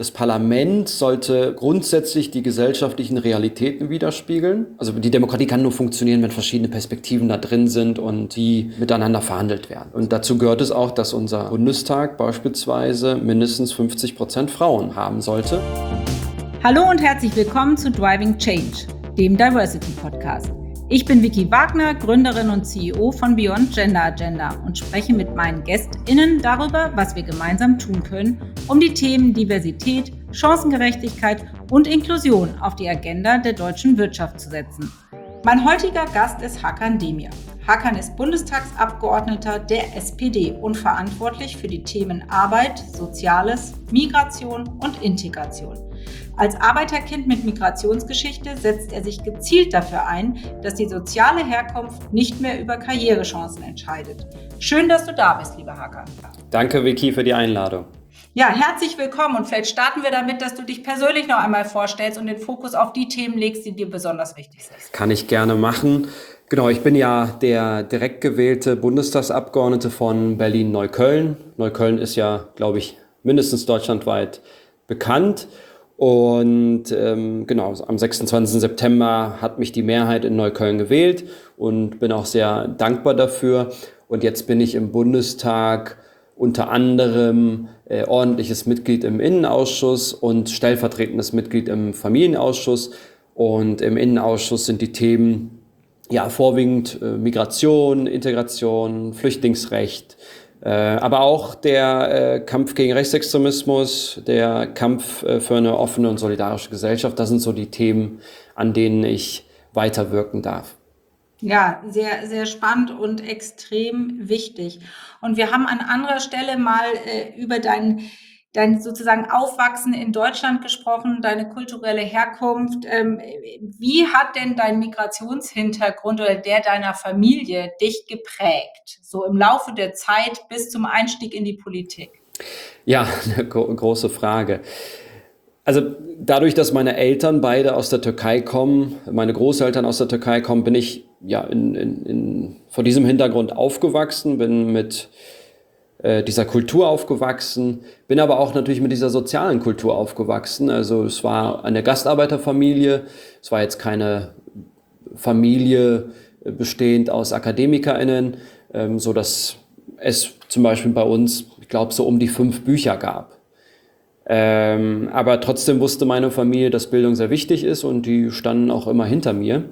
Das Parlament sollte grundsätzlich die gesellschaftlichen Realitäten widerspiegeln. Also die Demokratie kann nur funktionieren, wenn verschiedene Perspektiven da drin sind und die miteinander verhandelt werden. Und dazu gehört es auch, dass unser Bundestag beispielsweise mindestens 50% Frauen haben sollte. Hallo und herzlich willkommen zu Driving Change, dem Diversity Podcast. Ich bin Vicky Wagner, Gründerin und CEO von Beyond Gender Agenda und spreche mit meinen GästInnen darüber, was wir gemeinsam tun können, um die Themen Diversität, Chancengerechtigkeit und Inklusion auf die Agenda der deutschen Wirtschaft zu setzen. Mein heutiger Gast ist Hakan Demir. Hakan ist Bundestagsabgeordneter der SPD und verantwortlich für die Themen Arbeit, Soziales, Migration und Integration. Als Arbeiterkind mit Migrationsgeschichte setzt er sich gezielt dafür ein, dass die soziale Herkunft nicht mehr über Karrierechancen entscheidet. Schön, dass du da bist, lieber Hakan. Danke, Vicky, für die Einladung. Ja, herzlich willkommen und vielleicht starten wir damit, dass du dich persönlich noch einmal vorstellst und den Fokus auf die Themen legst, die dir besonders wichtig sind. Kann ich gerne machen. Genau, ich bin ja der direkt gewählte Bundestagsabgeordnete von Berlin-Neukölln. Neukölln ist ja, glaube ich, mindestens deutschlandweit bekannt. Und genau, am 26. September hat mich die Mehrheit in Neukölln gewählt und bin auch sehr dankbar dafür. Und jetzt bin ich im Bundestag unter anderem ordentliches Mitglied im Innenausschuss und stellvertretendes Mitglied im Familienausschuss. Und im Innenausschuss sind die Themen ja vorwiegend Migration, Integration, Flüchtlingsrecht, aber auch der Kampf gegen Rechtsextremismus, der Kampf für eine offene und solidarische Gesellschaft. Das sind so die Themen, an denen ich weiterwirken darf. Ja, sehr, sehr spannend und extrem wichtig. Und wir haben an anderer Stelle mal über dein sozusagen Aufwachsen in Deutschland gesprochen, deine kulturelle Herkunft. Wie hat denn dein Migrationshintergrund oder der deiner Familie dich geprägt, so im Laufe der Zeit bis zum Einstieg in die Politik? Ja, eine große Frage. Also dadurch, dass meine Eltern beide aus der Türkei kommen, meine Großeltern aus der Türkei kommen, bin ich ja vor diesem Hintergrund aufgewachsen, bin mit dieser Kultur aufgewachsen, bin aber auch natürlich mit dieser sozialen Kultur aufgewachsen. Also es war eine Gastarbeiterfamilie, es war jetzt keine Familie bestehend aus AkademikerInnen, so dass es zum Beispiel bei uns, ich glaube, so um die 5 Bücher gab. Aber trotzdem wusste meine Familie, dass Bildung sehr wichtig ist und die standen auch immer hinter mir.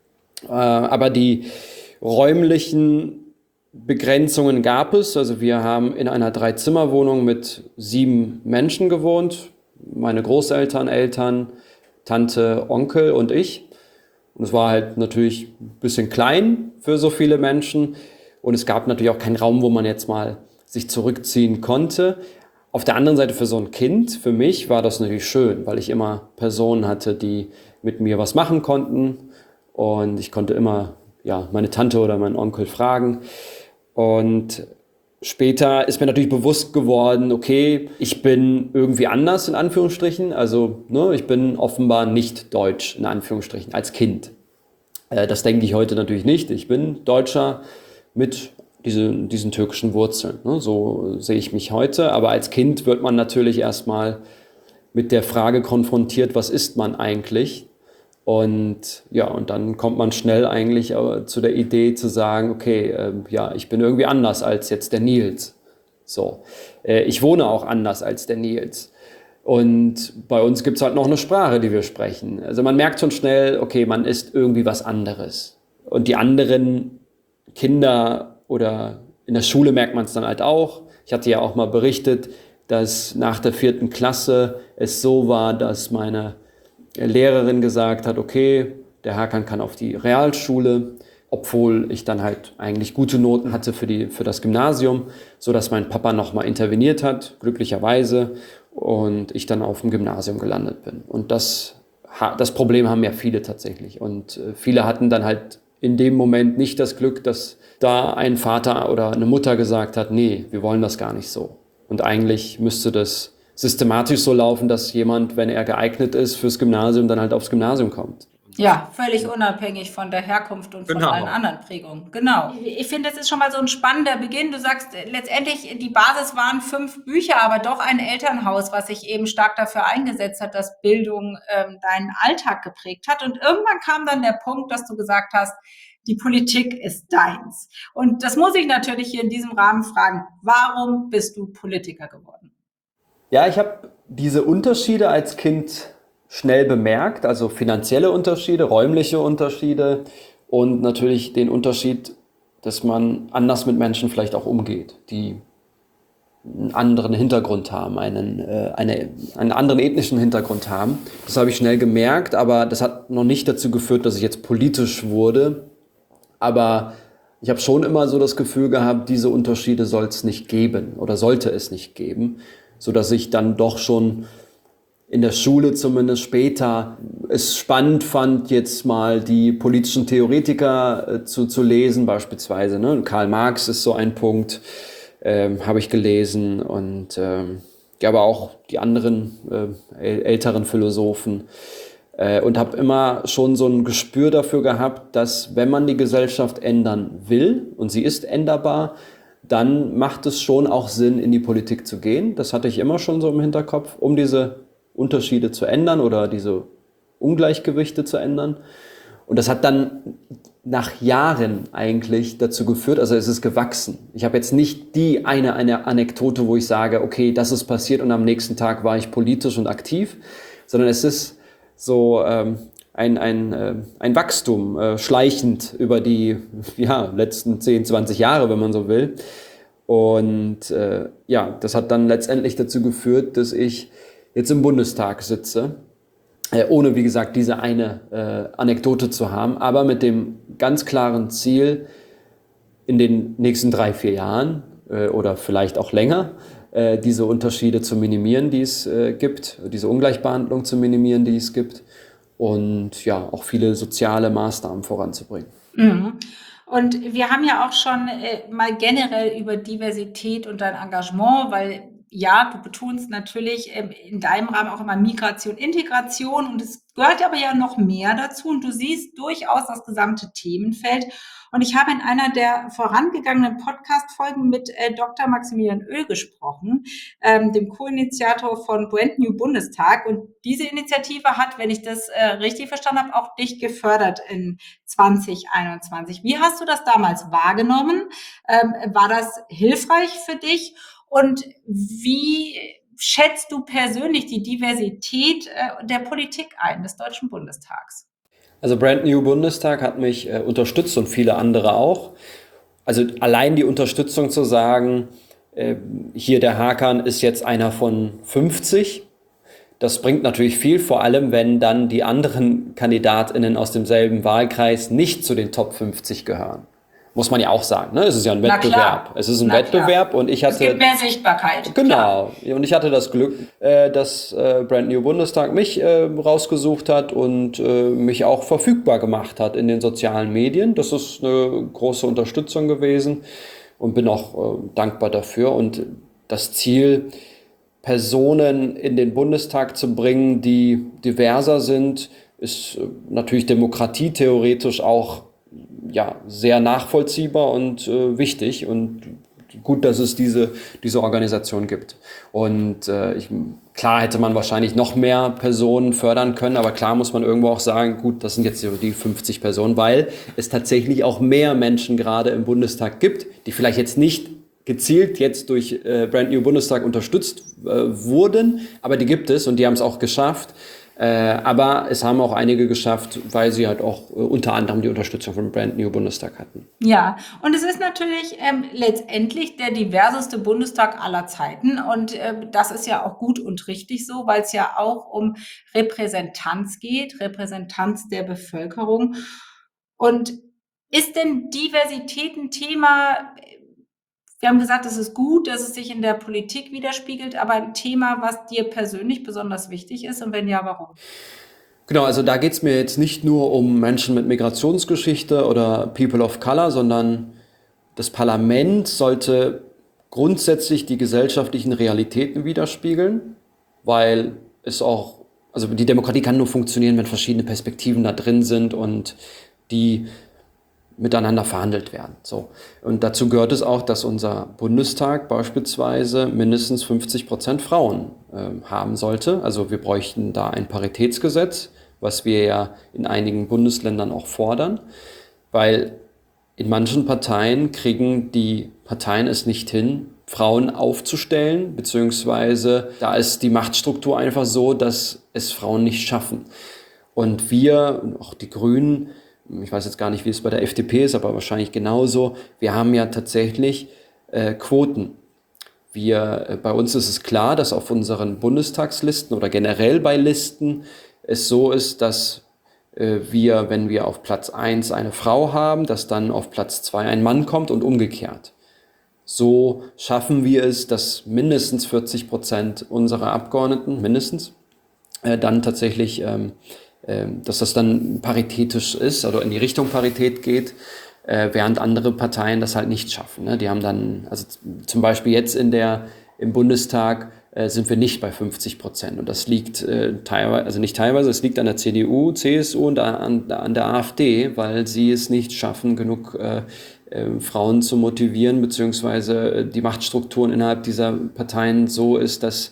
Aber die räumlichen Begrenzungen gab es. Also wir haben in einer 3-Zimmer-Wohnung mit 7 Menschen gewohnt. Meine Großeltern, Eltern, Tante, Onkel und ich. Und es war halt natürlich ein bisschen klein für so viele Menschen. Und es gab natürlich auch keinen Raum, wo man jetzt mal sich zurückziehen konnte. Auf der anderen Seite für so ein Kind, für mich war das natürlich schön, weil ich immer Personen hatte, die mit mir was machen konnten. Und ich konnte immer meine Tante oder meinen Onkel fragen. Und später ist mir natürlich bewusst geworden, okay, ich bin irgendwie anders in Anführungsstrichen. Also ich bin offenbar nicht deutsch in Anführungsstrichen als Kind. Das denke ich heute natürlich nicht. Ich bin Deutscher mit diesen türkischen Wurzeln. So sehe ich mich heute. Aber als Kind wird man natürlich erstmal mit der Frage konfrontiert, was ist man eigentlich? Und dann kommt man schnell eigentlich zu der Idee zu sagen, okay, ich bin irgendwie anders als jetzt der Nils. So, ich wohne auch anders als der Nils. Und bei uns gibt es halt noch eine Sprache, die wir sprechen. Also man merkt schon schnell, okay, man ist irgendwie was anderes. Und die anderen Kinder oder in der Schule merkt man es dann halt auch. Ich hatte ja auch mal berichtet, dass nach der 4. Klasse es so war, dass meine Lehrerin gesagt hat, okay, der Hakan kann auf die Realschule, obwohl ich dann halt eigentlich gute Noten hatte für das Gymnasium, sodass mein Papa nochmal interveniert hat, glücklicherweise, und ich dann auf dem Gymnasium gelandet bin. Und das Problem haben ja viele tatsächlich. Und viele hatten dann halt in dem Moment nicht das Glück, dass da ein Vater oder eine Mutter gesagt hat, nee, wir wollen das gar nicht so. Und eigentlich müsste das systematisch so laufen, dass jemand, wenn er geeignet ist fürs Gymnasium, dann halt aufs Gymnasium kommt. Ja, völlig unabhängig von der Herkunft und von allen anderen Prägungen. Genau. Ich finde, das ist schon mal so ein spannender Beginn. Du sagst, letztendlich, die Basis waren 5 Bücher, aber doch ein Elternhaus, was sich eben stark dafür eingesetzt hat, dass Bildung deinen Alltag geprägt hat. Und irgendwann kam dann der Punkt, dass du gesagt hast, die Politik ist deins. Und das muss ich natürlich hier in diesem Rahmen fragen. Warum bist du Politiker geworden? Ja, ich habe diese Unterschiede als Kind schnell bemerkt, also finanzielle Unterschiede, räumliche Unterschiede und natürlich den Unterschied, dass man anders mit Menschen vielleicht auch umgeht, die einen anderen Hintergrund haben, einen anderen ethnischen Hintergrund haben. Das habe ich schnell gemerkt, aber das hat noch nicht dazu geführt, dass ich jetzt politisch wurde. Aber ich habe schon immer so das Gefühl gehabt, diese Unterschiede soll es nicht geben oder sollte es nicht geben, sodass ich dann doch schon in der Schule zumindest später es spannend fand, jetzt mal die politischen Theoretiker zu lesen, beispielsweise. Ne? Karl Marx ist so ein Punkt, habe ich gelesen und ja, aber auch die anderen älteren Philosophen und habe immer schon so ein Gespür dafür gehabt, dass wenn man die Gesellschaft ändern will und sie ist änderbar, dann macht es schon auch Sinn, in die Politik zu gehen. Das hatte ich immer schon so im Hinterkopf, um diese Unterschiede zu ändern oder diese Ungleichgewichte zu ändern. Und das hat dann nach Jahren eigentlich dazu geführt, also es ist gewachsen. Ich habe jetzt nicht die eine Anekdote, wo ich sage, okay, das ist passiert und am nächsten Tag war ich politisch und aktiv, sondern es ist so ein Wachstum, schleichend über die letzten 10, 20 Jahre, wenn man so will. Und das hat dann letztendlich dazu geführt, dass ich jetzt im Bundestag sitze, ohne, wie gesagt, diese eine Anekdote zu haben, aber mit dem ganz klaren Ziel, in den nächsten 3, 4 Jahren oder vielleicht auch länger, diese Unterschiede zu minimieren, die es gibt, diese Ungleichbehandlung zu minimieren, die es gibt und ja, auch viele soziale Maßnahmen voranzubringen. Mhm. Und wir haben ja auch schon mal generell über Diversität und dein Engagement, weil ja, du betonst natürlich in deinem Rahmen auch immer Migration, Integration und es gehört aber ja noch mehr dazu und du siehst durchaus das gesamte Themenfeld. Und ich habe in einer der vorangegangenen Podcast-Folgen mit Dr. Maximilian Oehl gesprochen, dem Co-Initiator von Brand New Bundestag. Und diese Initiative hat, wenn ich das richtig verstanden habe, auch dich gefördert in 2021. Wie hast du das damals wahrgenommen? War das hilfreich für dich? Und wie schätzt du persönlich die Diversität der Politik ein, des Deutschen Bundestags? Also Brand New Bundestag hat mich unterstützt und viele andere auch. Also allein die Unterstützung zu sagen, hier der Hakan ist jetzt einer von 50, das bringt natürlich viel, vor allem wenn dann die anderen KandidatInnen aus demselben Wahlkreis nicht zu den Top 50 gehören. Muss man ja auch sagen, ne? Es ist ja ein Wettbewerb. Es ist ein Wettbewerb und ich hatte... Es gibt mehr Sichtbarkeit. Genau. Klar. Und ich hatte das Glück, dass Brand New Bundestag mich rausgesucht hat und mich auch verfügbar gemacht hat in den sozialen Medien. Das ist eine große Unterstützung gewesen und bin auch dankbar dafür. Und das Ziel, Personen in den Bundestag zu bringen, die diverser sind, ist natürlich demokratietheoretisch auch sehr nachvollziehbar und wichtig und gut, dass es diese Organisation gibt. Und klar hätte man wahrscheinlich noch mehr Personen fördern können, aber klar muss man irgendwo auch sagen, gut, das sind jetzt die 50 Personen, weil es tatsächlich auch mehr Menschen gerade im Bundestag gibt, die vielleicht jetzt nicht gezielt jetzt durch Brand New Bundestag unterstützt wurden, aber die gibt es und die haben es auch geschafft. Aber es haben auch einige geschafft, weil sie halt auch unter anderem die Unterstützung von Brand New Bundestag hatten. Ja, und es ist natürlich letztendlich der diverseste Bundestag aller Zeiten und das ist ja auch gut und richtig so, weil es ja auch um Repräsentanz geht, Repräsentanz der Bevölkerung. Und ist denn Diversität ein Thema? Wir haben gesagt, es ist gut, dass es sich in der Politik widerspiegelt, aber ein Thema, was dir persönlich besonders wichtig ist und wenn ja, warum? Genau, also da geht es mir jetzt nicht nur um Menschen mit Migrationsgeschichte oder People of Color, sondern das Parlament sollte grundsätzlich die gesellschaftlichen Realitäten widerspiegeln, weil es auch also die Demokratie kann nur funktionieren, wenn verschiedene Perspektiven da drin sind und die miteinander verhandelt werden. So. Und dazu gehört es auch, dass unser Bundestag beispielsweise mindestens 50% Frauen haben sollte. Also wir bräuchten da ein Paritätsgesetz, was wir ja in einigen Bundesländern auch fordern, weil in manchen Parteien kriegen die Parteien es nicht hin, Frauen aufzustellen, beziehungsweise da ist die Machtstruktur einfach so, dass es Frauen nicht schaffen. Und wir, auch die Grünen, ich weiß jetzt gar nicht, wie es bei der FDP ist, aber wahrscheinlich genauso, wir haben ja tatsächlich Quoten. Bei uns ist es klar, dass auf unseren Bundestagslisten oder generell bei Listen es so ist, dass wenn wir auf Platz 1 eine Frau haben, dass dann auf Platz 2 ein Mann kommt und umgekehrt. So schaffen wir es, dass mindestens 40% unserer Abgeordneten, dann tatsächlich, dass das dann paritätisch ist oder in die Richtung Parität geht, während andere Parteien das halt nicht schaffen. Ne? Die haben dann, also zum Beispiel jetzt im Bundestag sind wir nicht bei 50%. Und das liegt es liegt an der CDU, CSU und an der AfD, weil sie es nicht schaffen, genug Frauen zu motivieren, beziehungsweise die Machtstrukturen innerhalb dieser Parteien so ist, dass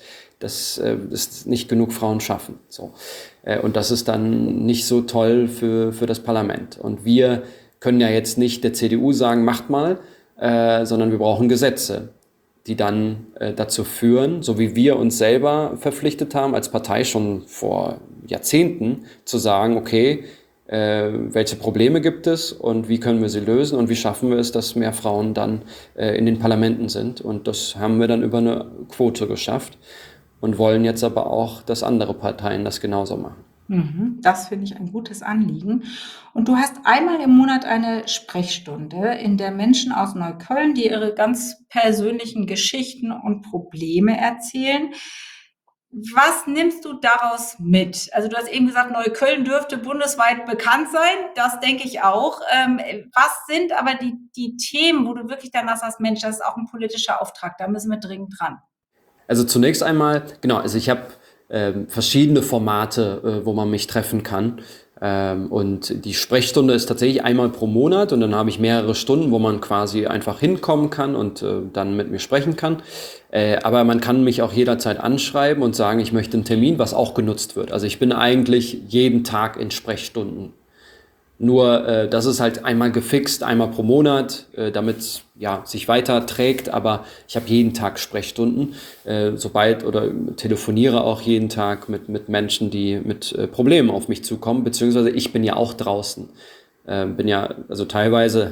es nicht genug Frauen schaffen. So. Und das ist dann nicht so toll für das Parlament. Und wir können ja jetzt nicht der CDU sagen, macht mal, sondern wir brauchen Gesetze, die dann dazu führen, so wie wir uns selber verpflichtet haben, als Partei schon vor Jahrzehnten, zu sagen, okay, welche Probleme gibt es und wie können wir sie lösen und wie schaffen wir es, dass mehr Frauen dann in den Parlamenten sind. Und das haben wir dann über eine Quote geschafft und wollen jetzt aber auch, dass andere Parteien das genauso machen. Das finde ich ein gutes Anliegen. Und du hast einmal im Monat eine Sprechstunde, in der Menschen aus Neukölln, die ihre ganz persönlichen Geschichten und Probleme erzählen. Was nimmst du daraus mit? Also du hast eben gesagt, Neukölln dürfte bundesweit bekannt sein. Das denke ich auch. Was sind aber die Themen, wo du wirklich danach sagst, Mensch, das ist auch ein politischer Auftrag, da müssen wir dringend dran? Also zunächst einmal, genau, also ich habe verschiedene Formate, wo man mich treffen kann. Und die Sprechstunde ist tatsächlich einmal pro Monat und dann habe ich mehrere Stunden, wo man quasi einfach hinkommen kann und dann mit mir sprechen kann. Aber man kann mich auch jederzeit anschreiben und sagen, ich möchte einen Termin, was auch genutzt wird. Also ich bin eigentlich jeden Tag in Sprechstunden. Nur das ist halt einmal gefixt, einmal pro Monat, damit es sich weiter trägt. Aber ich habe jeden Tag Sprechstunden, oder telefoniere auch jeden Tag mit Menschen, die mit Problemen auf mich zukommen. Beziehungsweise ich bin ja auch draußen. Bin ja also teilweise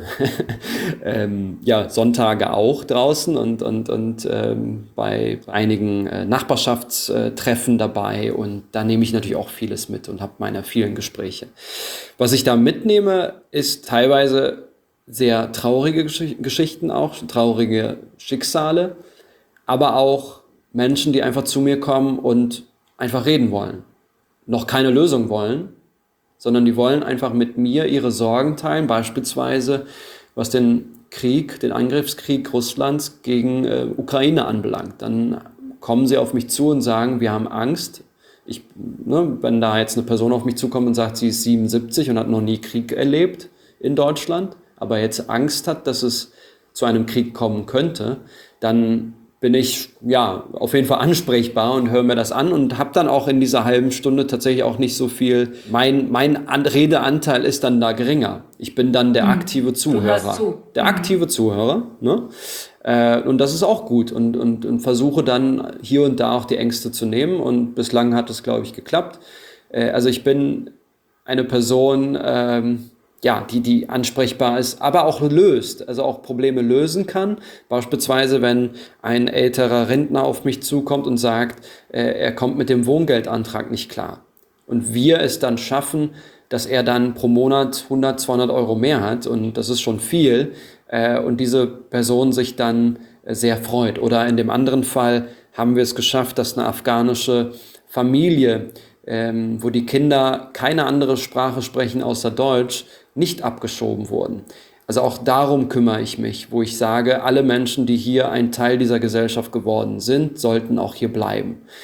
Sonntage auch draußen und bei einigen Nachbarschaftstreffen dabei und da nehme ich natürlich auch vieles mit und habe meine vielen Gespräche. Was ich da mitnehme, ist teilweise sehr traurige Geschichten auch, traurige Schicksale, aber auch Menschen, die einfach zu mir kommen und einfach reden wollen, noch keine Lösung wollen, sondern die wollen einfach mit mir ihre Sorgen teilen, beispielsweise was den Angriffskrieg Russlands gegen Ukraine anbelangt. Dann kommen sie auf mich zu und sagen, wir haben Angst. Wenn da jetzt eine Person auf mich zukommt und sagt, sie ist 77 und hat noch nie Krieg erlebt in Deutschland, aber jetzt Angst hat, dass es zu einem Krieg kommen könnte, dann bin ich auf jeden Fall ansprechbar und höre mir das an und habe dann auch in dieser halben Stunde tatsächlich auch nicht so viel. Mein Redeanteil ist dann da geringer. Ich bin dann der aktive Zuhörer. Der aktive Zuhörer. Ne? Und das ist auch gut und versuche dann hier und da auch die Ängste zu nehmen und bislang hat es, glaube ich, geklappt. Also ich bin eine Person, die ansprechbar ist, aber auch löst, also auch Probleme lösen kann. Beispielsweise, wenn ein älterer Rentner auf mich zukommt und sagt, er kommt mit dem Wohngeldantrag nicht klar. Und wir es dann schaffen, dass er dann pro Monat 100, 200 Euro mehr hat und das ist schon viel und diese Person sich dann sehr freut. Oder in dem anderen Fall haben wir es geschafft, dass eine afghanische Familie, wo die Kinder keine andere Sprache sprechen außer Deutsch, nicht abgeschoben wurden. Also auch darum kümmere ich mich, wo ich sage, alle Menschen, die hier ein Teil dieser Gesellschaft geworden sind, sollten auch hier bleiben.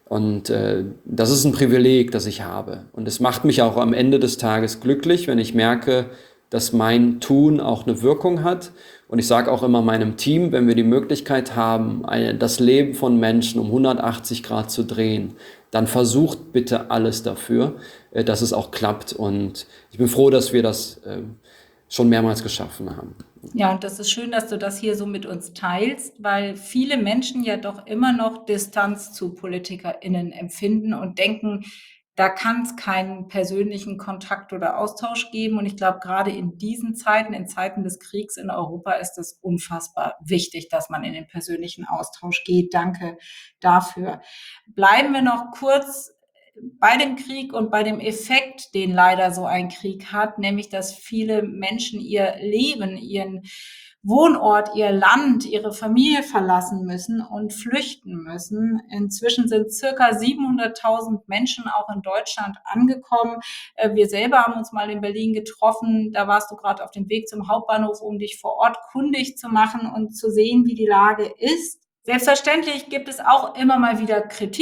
Und das ist ein Privileg, das ich habe. Und es macht mich auch am Ende des Tages glücklich, wenn ich merke, dass mein Tun auch eine Wirkung hat. Und ich sage auch immer meinem Team, wenn wir die Möglichkeit haben, das Leben von Menschen um 180 Grad zu drehen, dann versucht bitte alles dafür, dass es auch klappt. Und ich bin froh, dass wir das schon mehrmals geschaffen haben. Ja, und das ist schön, dass du das hier so mit uns teilst, weil viele Menschen ja doch immer noch Distanz zu PolitikerInnen empfinden und denken, da kann es keinen persönlichen Kontakt oder Austausch geben. Und ich glaube, gerade in diesen Zeiten, in Zeiten des Kriegs in Europa, ist es unfassbar wichtig, dass man in den persönlichen Austausch geht. Danke dafür. Bleiben wir noch kurz bei dem Krieg und bei dem Effekt, den leider so ein Krieg hat, nämlich dass viele Menschen ihr Leben, ihren Wohnort, ihr Land, ihre Familie verlassen müssen und flüchten müssen. Inzwischen sind circa 700.000 Menschen auch in Deutschland angekommen. Wir selber haben uns mal in Berlin getroffen. Da warst du gerade auf dem Weg zum Hauptbahnhof, um dich vor Ort kundig zu machen und zu sehen, wie die Lage ist. Selbstverständlich gibt es auch immer mal wieder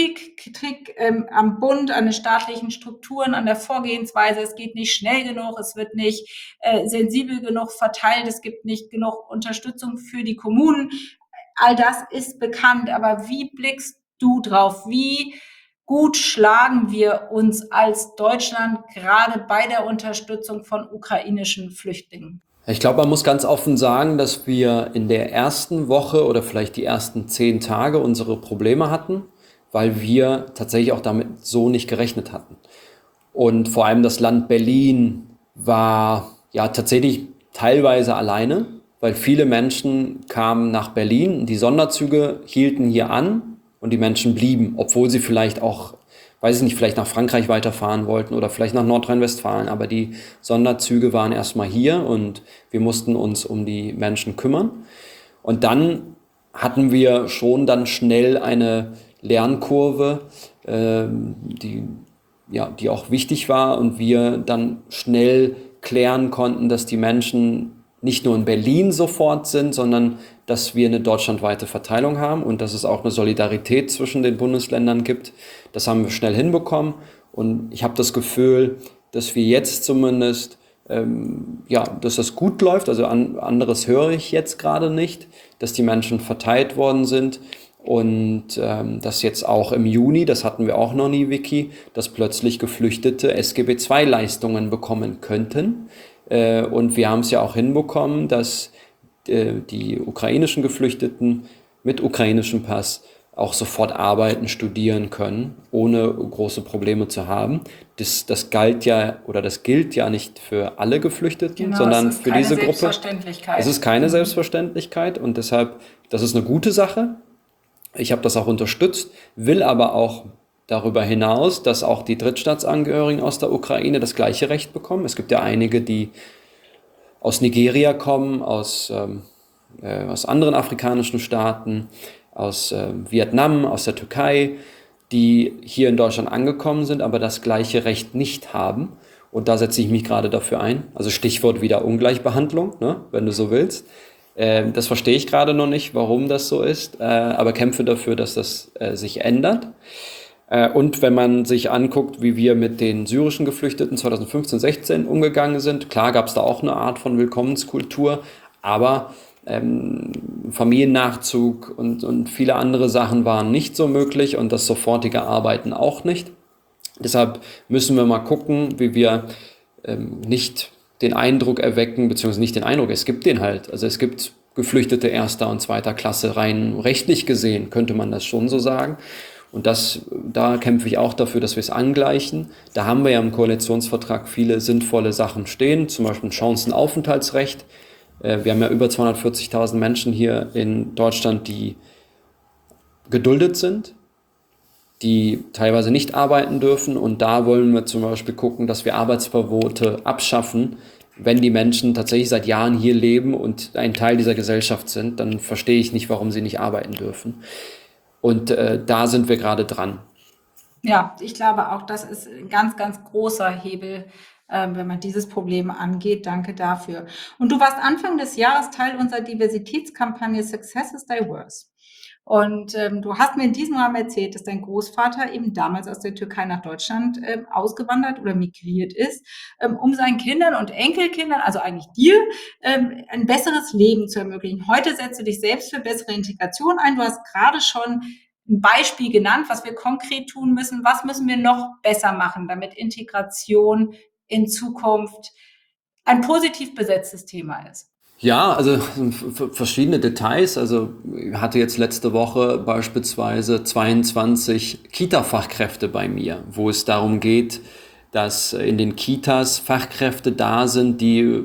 Kritik am Bund, an den staatlichen Strukturen, an der Vorgehensweise. Es geht nicht schnell genug, es wird nicht sensibel genug verteilt, es gibt nicht genug Unterstützung für die Kommunen. All das ist bekannt, aber wie blickst du drauf? Wie gut schlagen wir uns als Deutschland gerade bei der Unterstützung von ukrainischen Flüchtlingen? Ich glaube, man muss ganz offen sagen, dass wir in der ersten Woche oder vielleicht die ersten 10 Tage unsere Probleme hatten, weil wir tatsächlich auch damit so nicht gerechnet hatten. Und vor allem das Land Berlin war ja tatsächlich teilweise alleine, weil viele Menschen kamen nach Berlin, die Sonderzüge hielten hier an und die Menschen blieben, obwohl sie vielleicht auch, weiß ich nicht, vielleicht nach Frankreich weiterfahren wollten oder vielleicht nach Nordrhein-Westfalen. Aber die Sonderzüge waren erstmal hier und wir mussten uns um die Menschen kümmern. Und dann hatten wir schon dann schnell eine Lernkurve, die auch wichtig war und wir dann schnell klären konnten, dass die Menschen nicht nur in Berlin sofort sind, sondern dass wir eine deutschlandweite Verteilung haben und dass es auch eine Solidarität zwischen den Bundesländern gibt. Das haben wir schnell hinbekommen und ich habe das Gefühl, dass wir jetzt zumindest, dass das gut läuft. Also anderes höre ich jetzt gerade nicht, dass die Menschen verteilt worden sind. Und dass jetzt auch im Juni, das hatten wir auch noch nie, Vicky, dass plötzlich Geflüchtete SGB-II-Leistungen bekommen könnten. Und wir haben es ja auch hinbekommen, dass die ukrainischen Geflüchteten mit ukrainischem Pass auch sofort arbeiten, studieren können, ohne große Probleme zu haben. Das gilt ja nicht für alle Geflüchteten, Genau, sondern es ist für keine diese Gruppe. Selbstverständlichkeit. Es ist keine Selbstverständlichkeit und deshalb, das ist eine gute Sache. Ich habe das auch unterstützt, will aber auch darüber hinaus, dass auch die Drittstaatsangehörigen aus der Ukraine das gleiche Recht bekommen. Es gibt ja einige, die aus Nigeria kommen, aus anderen afrikanischen Staaten, aus Vietnam, aus der Türkei, die hier in Deutschland angekommen sind, aber das gleiche Recht nicht haben. Und da setze ich mich gerade dafür ein. Also Stichwort wieder Ungleichbehandlung, ne, wenn du so willst. Das verstehe ich gerade noch nicht, warum das so ist, aber kämpfe dafür, dass das sich ändert. Und wenn man sich anguckt, wie wir mit den syrischen Geflüchteten 2015, 16 umgegangen sind, klar gab es da auch eine Art von Willkommenskultur, aber Familiennachzug und viele andere Sachen waren nicht so möglich und das sofortige Arbeiten auch nicht. Deshalb müssen wir mal gucken, wie wir nicht den Eindruck erwecken, beziehungsweise nicht den Eindruck, es gibt den halt. Also es gibt Geflüchtete erster und zweiter Klasse, rein rechtlich gesehen, könnte man das schon so sagen. Und da kämpfe ich auch dafür, dass wir es angleichen. Da haben wir ja im Koalitionsvertrag viele sinnvolle Sachen stehen, zum Beispiel ein Chancenaufenthaltsrecht. Wir haben ja über 240.000 Menschen hier in Deutschland, die geduldet sind, die teilweise nicht arbeiten dürfen. Und da wollen wir zum Beispiel gucken, dass wir Arbeitsverbote abschaffen. Wenn die Menschen tatsächlich seit Jahren hier leben und ein Teil dieser Gesellschaft sind, dann verstehe ich nicht, warum sie nicht arbeiten dürfen. Und da sind wir gerade dran. Ja, ich glaube auch, das ist ein ganz, ganz großer Hebel, wenn man dieses Problem angeht. Danke dafür. Und du warst Anfang des Jahres Teil unserer Diversitätskampagne Success is Diverse. Und du hast mir in diesem Rahmen erzählt, dass dein Großvater eben damals aus der Türkei nach Deutschland ausgewandert oder migriert ist, um seinen Kindern und Enkelkindern, also eigentlich dir, ein besseres Leben zu ermöglichen. Heute setzt du dich selbst für bessere Integration ein. Du hast gerade schon ein Beispiel genannt, was wir konkret tun müssen. Was müssen wir noch besser machen, damit Integration in Zukunft ein positiv besetztes Thema ist? Ja, also verschiedene Details. Also ich hatte jetzt letzte Woche beispielsweise 22 Kita-Fachkräfte bei mir, wo es darum geht, dass in den Kitas Fachkräfte da sind, die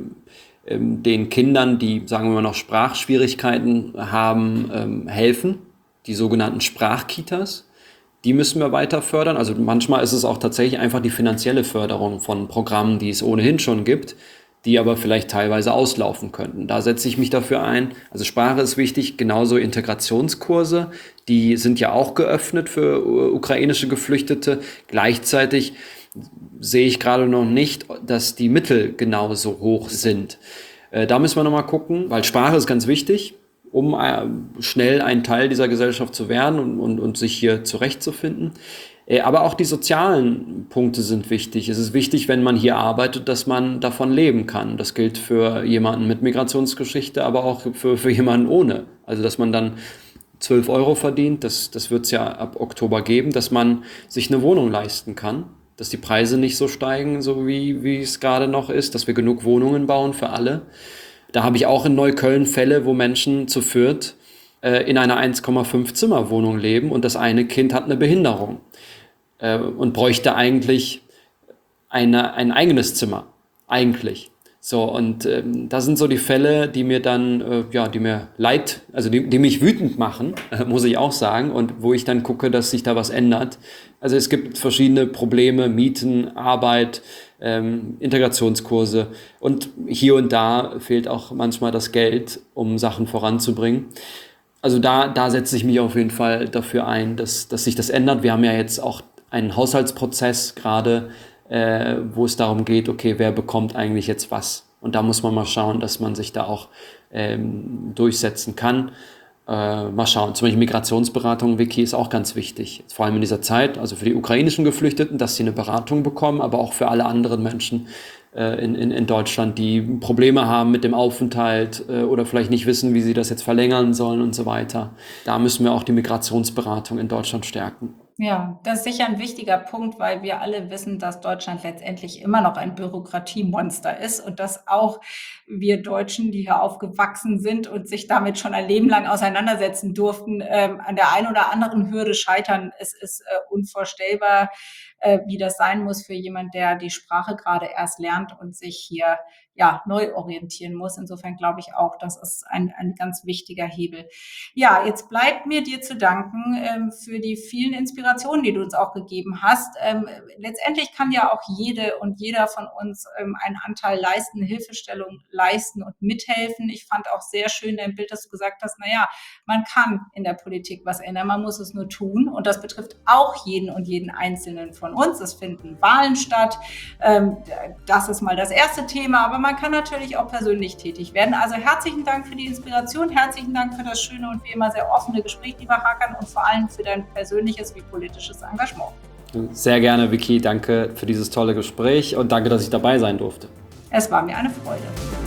den Kindern, die, sagen wir mal, noch Sprachschwierigkeiten haben, helfen. Die sogenannten Sprachkitas. Die müssen wir weiter fördern. Also manchmal ist es auch tatsächlich einfach die finanzielle Förderung von Programmen, die es ohnehin schon gibt, die aber vielleicht teilweise auslaufen könnten. Da setze ich mich dafür ein. Also Sprache ist wichtig, genauso Integrationskurse, die sind ja auch geöffnet für ukrainische Geflüchtete. Gleichzeitig sehe ich gerade noch nicht, dass die Mittel genauso hoch sind. Da müssen wir nochmal gucken, weil Sprache ist ganz wichtig, um schnell ein Teil dieser Gesellschaft zu werden und sich hier zurechtzufinden. Aber auch die sozialen Punkte sind wichtig. Es ist wichtig, wenn man hier arbeitet, dass man davon leben kann. Das gilt für jemanden mit Migrationsgeschichte, aber auch für jemanden ohne. Also dass man dann 12 Euro verdient, das wird es ja ab Oktober geben, dass man sich eine Wohnung leisten kann, dass die Preise nicht so steigen, so wie es gerade noch ist, dass wir genug Wohnungen bauen für alle. Da habe ich auch in Neukölln Fälle, wo Menschen zu viert in einer 1,5 Zimmer Wohnung leben und das eine Kind hat eine Behinderung und bräuchte eigentlich ein eigenes Zimmer. Eigentlich. So, und das sind so die Fälle, die mir dann, die mir leid, also die mich wütend machen, muss ich auch sagen, und wo ich dann gucke, dass sich da was ändert. Also es gibt verschiedene Probleme, Mieten, Arbeit, Integrationskurse und hier und da fehlt auch manchmal das Geld, um Sachen voranzubringen. Also da setze ich mich auf jeden Fall dafür ein, dass sich das ändert. Wir haben ja jetzt auch einen Haushaltsprozess gerade, wo es darum geht, okay, wer bekommt eigentlich jetzt was? Und da muss man mal schauen, dass man sich da auch durchsetzen kann. Mal schauen, zum Beispiel Migrationsberatung, Vicky, ist auch ganz wichtig, vor allem in dieser Zeit, also für die ukrainischen Geflüchteten, dass sie eine Beratung bekommen, aber auch für alle anderen Menschen in Deutschland, die Probleme haben mit dem Aufenthalt oder vielleicht nicht wissen, wie sie das jetzt verlängern sollen und so weiter. Da müssen wir auch die Migrationsberatung in Deutschland stärken. Ja, das ist sicher ein wichtiger Punkt, weil wir alle wissen, dass Deutschland letztendlich immer noch ein Bürokratiemonster ist und dass auch wir Deutschen, die hier aufgewachsen sind und sich damit schon ein Leben lang auseinandersetzen durften, an der einen oder anderen Hürde scheitern. Es ist unvorstellbar, wie das sein muss für jemand, der die Sprache gerade erst lernt und sich hier neu orientieren muss. Insofern glaube ich auch, das ist ein ganz wichtiger Hebel. Ja, jetzt bleibt mir dir zu danken für die vielen Inspirationen, die du uns auch gegeben hast. Letztendlich kann ja auch jede und jeder von uns einen Anteil leisten, eine Hilfestellung leisten und mithelfen. Ich fand auch sehr schön dein Bild, dass du gesagt hast, man kann in der Politik was ändern, man muss es nur tun. Und das betrifft auch jeden und jeden Einzelnen von uns. Es finden Wahlen statt. Das ist mal das erste Thema, aber man kann natürlich auch persönlich tätig werden. Also herzlichen Dank für die Inspiration, herzlichen Dank für das schöne und wie immer sehr offene Gespräch, lieber Hakan, und vor allem für dein persönliches wie politisches Engagement. Sehr gerne, Vicky. Danke für dieses tolle Gespräch und danke, dass ich dabei sein durfte. Es war mir eine Freude.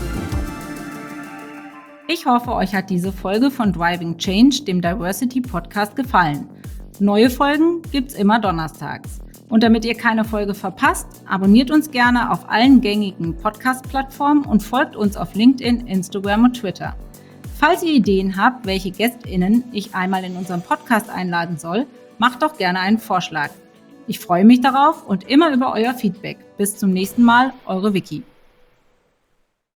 Ich hoffe, euch hat diese Folge von Driving Change, dem Diversity Podcast, gefallen. Neue Folgen gibt's immer donnerstags. Und damit ihr keine Folge verpasst, abonniert uns gerne auf allen gängigen Podcast-Plattformen und folgt uns auf LinkedIn, Instagram und Twitter. Falls ihr Ideen habt, welche GästInnen ich einmal in unserem Podcast einladen soll, macht doch gerne einen Vorschlag. Ich freue mich darauf und immer über euer Feedback. Bis zum nächsten Mal, eure Vicky.